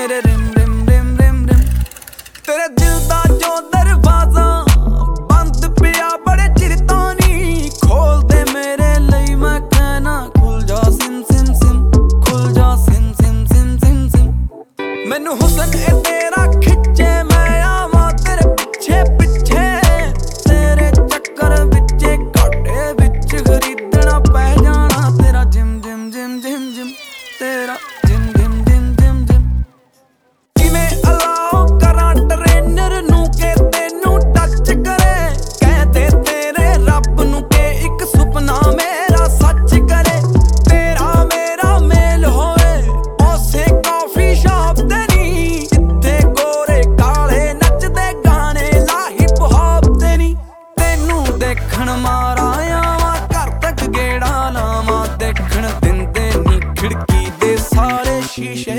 मेरे रिम रिम रिम रिम रिम। तेरे दिल दा जो दरवाजा बंद पिया बड़े चिर तो नहीं खोल दे मेरे लिए, मैं कहना खुल जा सिम सिम सिम, खुल जा सिम सिम सिम सिम सिम। मैनू हुसन ए तेरा खिचे मैं आवां तेरे पिछे पिछे, तेरे चक्कर विचे घाटे विच खरीदना पै जाना तेरा gym gym gym gym gym, तेरा gym gym gym gym gym. किवें अलाओ करा ट्रेनर नू के तेनू टच करे, कहते तेरे रब नू के एक सुपना मेरा सच करे। तेरा मेरा मेल होए उसे कॉफी शॉप ते नी, जिथे गोरे काले नचदे गाने ला हिप हॉप ते नी। तेनू देखण मारा आवां घर तक गेड़ा लावां, देखण दिंदे नी खिड़की दे सारे शीशे